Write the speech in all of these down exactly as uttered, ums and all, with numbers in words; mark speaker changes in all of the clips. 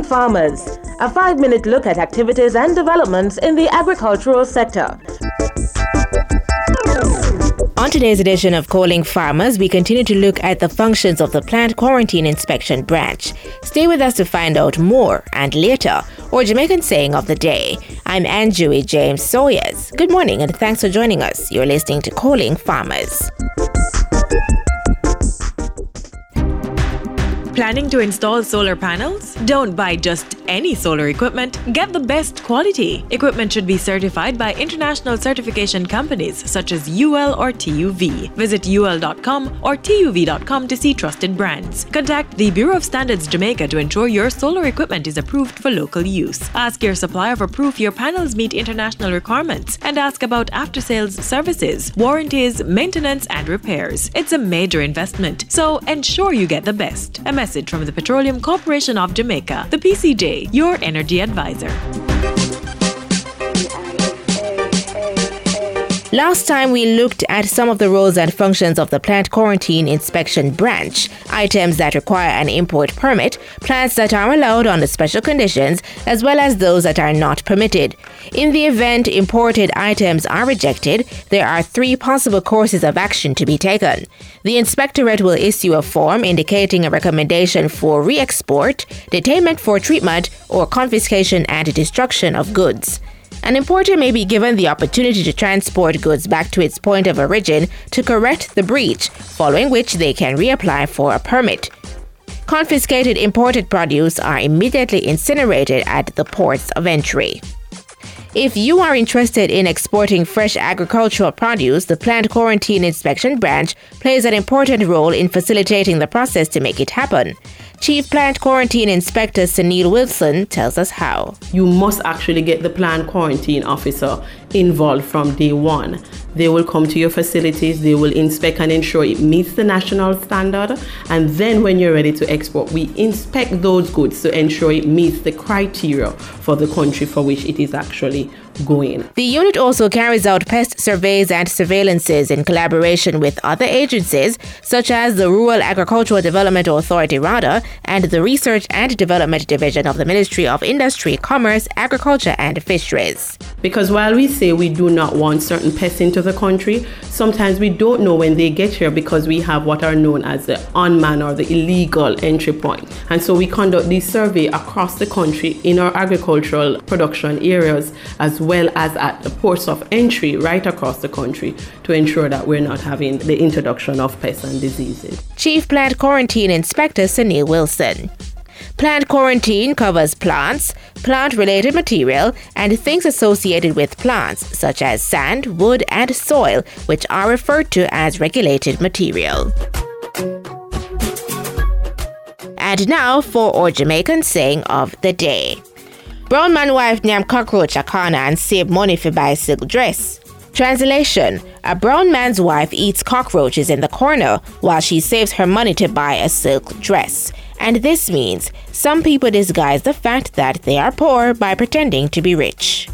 Speaker 1: Farmers, a five-minute look at activities and developments in the agricultural sector.
Speaker 2: On today's edition of Calling Farmers, we continue to look at the functions of the Plant Quarantine Inspection Branch. Stay with us to find out more, and later, our Jamaican saying of the day. I'm Anjui James Sawyers. Good morning and thanks for joining us. You're listening to Calling Farmers.
Speaker 3: Planning to install solar panels? Don't buy just any solar equipment. Get the best quality. Equipment should be certified by international certification companies such as U L or T U V. Visit U L dot com or T U V dot com to see trusted brands. Contact the Bureau of Standards Jamaica to ensure your solar equipment is approved for local use. Ask your supplier for proof your panels meet international requirements and ask about after-sales services, warranties, maintenance, and repairs. It's a major investment, so ensure you get the best. A message from the Petroleum Corporation of Jamaica, the P C J, your energy advisor.
Speaker 2: Last time we looked at some of the roles and functions of the Plant Quarantine Inspection Branch, items that require an import permit, plants that are allowed under special conditions, as well as those that are not permitted. In the event imported items are rejected, there are three possible courses of action to be taken. The inspectorate will issue a form indicating a recommendation for re-export, detainment for treatment, or confiscation and destruction of goods. An importer may be given the opportunity to transport goods back to its point of origin to correct the breach, following which they can reapply for a permit. Confiscated imported produce are immediately incinerated at the ports of entry. If you are interested in exporting fresh agricultural produce, the Plant Quarantine Inspection Branch plays an important role in facilitating the process to make it happen. Chief Plant Quarantine Inspector Sunil Wilson tells us how.
Speaker 4: You must actually get the plant quarantine officer involved from day one. They will come to your facilities, they will inspect and ensure it meets the national standard, and then when you're ready to export, we inspect those goods to ensure it meets the criteria for the country for which it is actually going.
Speaker 2: The unit also carries out pest surveys and surveillances in collaboration with other agencies such as the Rural Agricultural Development Authority RADA and the Research and Development Division of the Ministry of Industry, Commerce, Agriculture and Fisheries.
Speaker 4: Because while we say we do not want certain pests into the country, sometimes we don't know when they get here because we have what are known as the unmanned or the illegal entry point. And so we conduct these surveys across the country in our agricultural production areas as well as at the ports of entry right across the country to ensure that we're not having the introduction of pests and diseases.
Speaker 2: Chief Plant Quarantine Inspector Sunil Wilson. Plant quarantine covers plants, plant-related material, and things associated with plants, such as sand, wood, and soil, which are referred to as regulated material. And now for our Jamaican saying of the day. Brown man wife named cockroach a corner and save money for buy silk dress. Translation: a brown man's wife eats cockroaches in the corner while she saves her money to buy a silk dress. And this means some people disguise the fact that they are poor by pretending to be rich.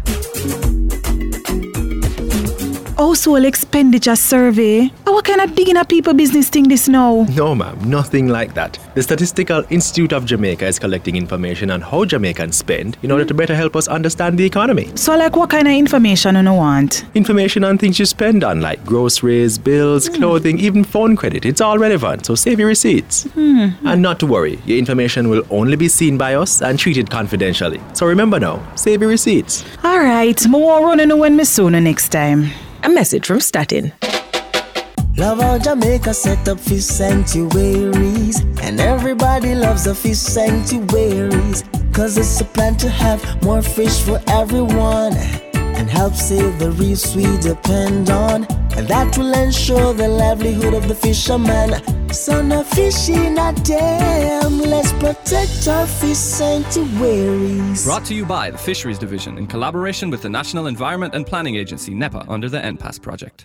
Speaker 5: Household expenditure survey. What kind of digging a people business thing this now?
Speaker 6: No, ma'am, nothing like that. The Statistical Institute of Jamaica is collecting information on how Jamaicans spend in order to better help us understand the economy.
Speaker 5: So, like, what kind of information do you want?
Speaker 6: Information on things you spend on, like groceries, bills, mm. clothing, even phone credit. It's all relevant, so save your receipts. Mm. And not to worry, your information will only be seen by us and treated confidentially. So remember now, save your receipts.
Speaker 5: All right, I won't run into when me sooner next time.
Speaker 3: A message from Statin.
Speaker 7: Love how Jamaica set up fish sanctuaries, and everybody loves the fish sanctuaries, cause it's a plan to have more fish for everyone and help save the reefs we depend on, and that will ensure the livelihood of the fisherman. So no fishing a dam, let's protect our fish sanctuaries.
Speaker 8: Brought to you by the Fisheries Division in collaboration with the National Environment and Planning Agency, NEPA, under the N P A S project.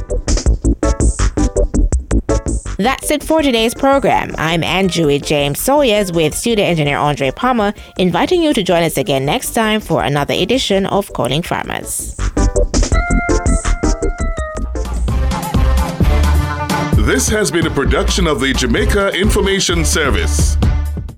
Speaker 2: That's it for today's program. I'm Anjui James Sawyers with studio engineer Andre Palmer, inviting you to join us again next time for another edition of Calling Farmers.
Speaker 9: This has been a production of the Jamaica Information Service.